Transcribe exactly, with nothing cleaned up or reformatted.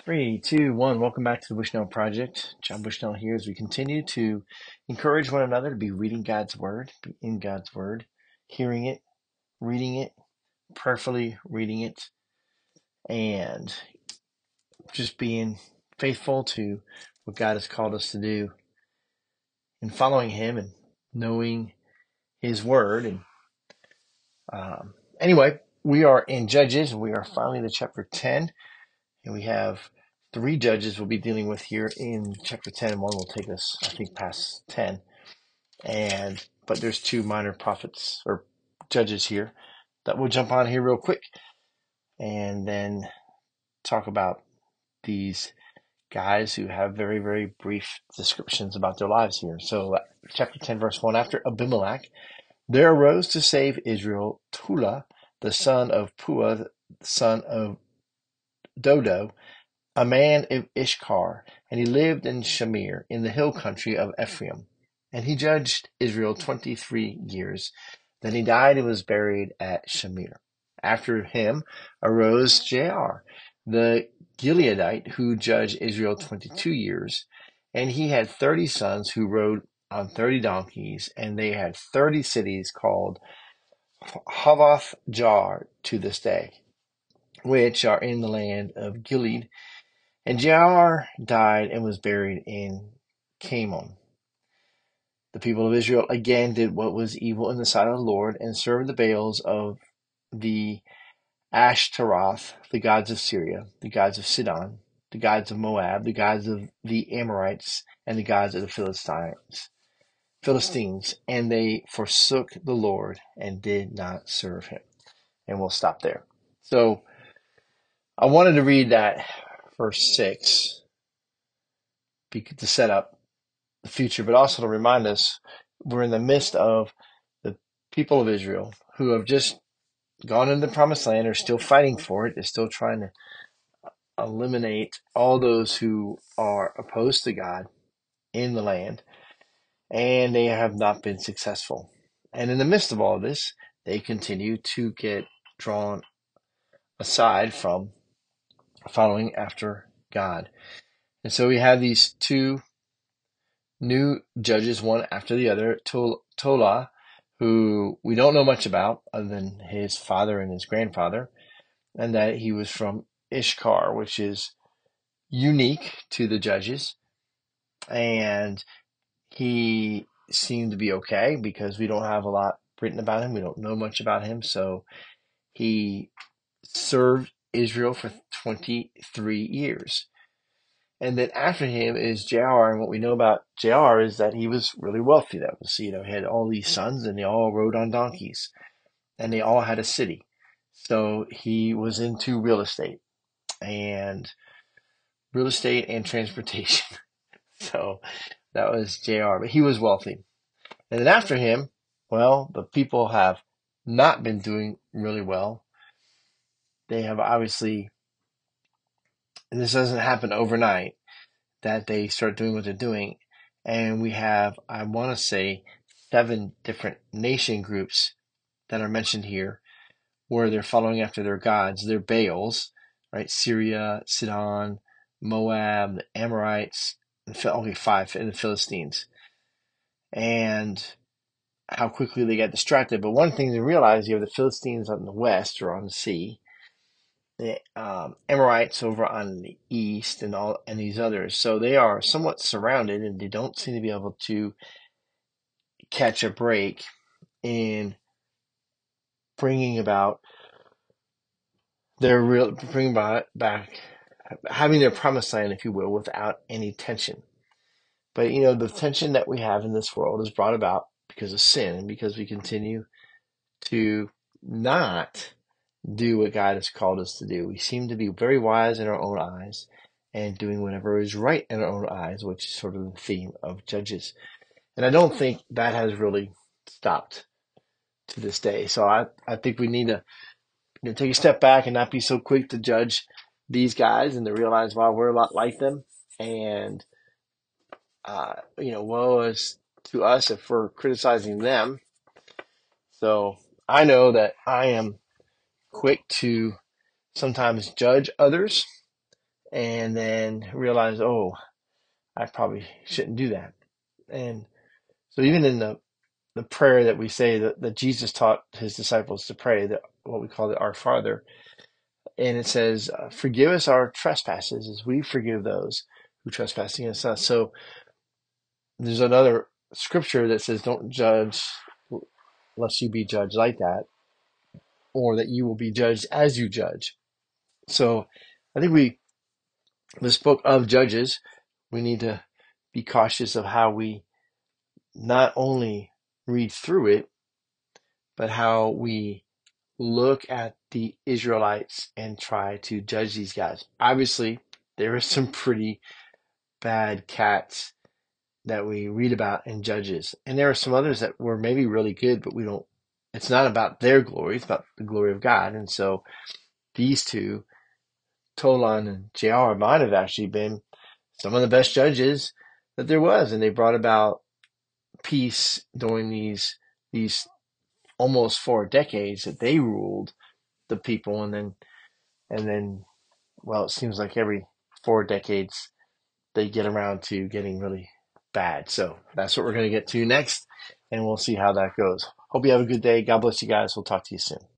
Three, two, one. Welcome back to the Bushnell Project. John Bushnell here as we continue to encourage one another to be reading God's Word, be in God's Word, hearing it, reading it, prayerfully reading it, and just being faithful to what God has called us to do and following Him and knowing His Word. And um, anyway, we are in Judges. We are finally to chapter ten, and we have three judges we'll be dealing with here in chapter ten, and one will take us, I think, past ten. And but there's two minor prophets or judges here that we'll jump on here real quick and then talk about these guys who have very, very brief descriptions about their lives here. So uh, chapter ten, verse one, after Abimelech, there arose to save Israel Tola, the son of Puah, the son of Dodo, a man of Ishkar, and he lived in Shamir, in the hill country of Ephraim. And he judged Israel twenty-three years. Then he died and was buried at Shamir. After him arose Jair, the Gileadite, who judged Israel twenty-two years. And he had thirty sons who rode on thirty donkeys, and they had thirty cities called Havoth Jar to this day, which are in the land of Gilead. And Jair died and was buried in Camon. The people of Israel again did what was evil in the sight of the Lord and served the Baals of the Ashtaroth, the gods of Syria, the gods of Sidon, the gods of Moab, the gods of the Amorites, and the gods of the Philistines. Philistines, and they forsook the Lord and did not serve him. And we'll stop there. So I wanted to read that verse six to set up the future, but also to remind us we're in the midst of the people of Israel who have just gone into the promised land, are still fighting for it, is still trying to eliminate all those who are opposed to God in the land, and they have not been successful. And in the midst of all of this, they continue to get drawn aside from following after God. And so we have these two new judges, one after the other. Tola, who we don't know much about other than his father and his grandfather, and that he was from Ishkar, which is unique to the judges. And he seemed to be okay because we don't have a lot written about him. We don't know much about him. So he served Israel for twenty-three years. And then after him is Jair, and what we know about Jair is that he was really wealthy. That was, you know, he had all these sons, and they all rode on donkeys, and they all had a city. So he was into real estate and real estate and transportation. So that was Jair, but he was wealthy. And then after him, well, the people have not been doing really well. They have obviously, and this doesn't happen overnight, that they start doing what they're doing. And we have, I want to say, seven different nation groups that are mentioned here where they're following after their gods, their Baals, right? Syria, Sidon, Moab, the Amorites, and okay, five, and the Philistines. And how quickly they got distracted. But one thing to realize, you have the Philistines on the west or on the sea, the um, Amorites over on the east, and all and these others. So they are somewhat surrounded, and they don't seem to be able to catch a break in bringing about their real, bringing back, back having their promised land, if you will, without any tension. But you know, the tension that we have in this world is brought about because of sin, and because we continue to not do what God has called us to do. We seem to be very wise in our own eyes and doing whatever is right in our own eyes, which is sort of the theme of Judges. And I don't think that has really stopped to this day. So I, I think we need to, you know, take a step back and not be so quick to judge these guys and to realize, wow, we're a lot like them. And, uh, you know, woe is to us if we're criticizing them. So I know that I am quick to sometimes judge others and then realize, oh, I probably shouldn't do that. And so even in the, the prayer that we say that, that Jesus taught his disciples to pray, that what we call the Our Father, and it says, uh, forgive us our trespasses as we forgive those who trespass against us. So there's another scripture that says, don't judge lest you be judged like that, or that you will be judged as you judge. So I think we, this book of Judges, we need to be cautious of how we not only read through it, but how we look at the Israelites and try to judge these guys. Obviously, there are some pretty bad cats that we read about in Judges. And there are some others that were maybe really good, but we don't, it's not about their glory, it's about the glory of God. And so these two, Tolan and Jair, might have actually been some of the best judges that there was. And they brought about peace during these, these almost four decades that they ruled the people. And then, and then, well, it seems like every four decades they get around to getting really bad. So that's what we're going to get to next, and we'll see how that goes. Hope you have a good day. God bless you guys. We'll talk to you soon.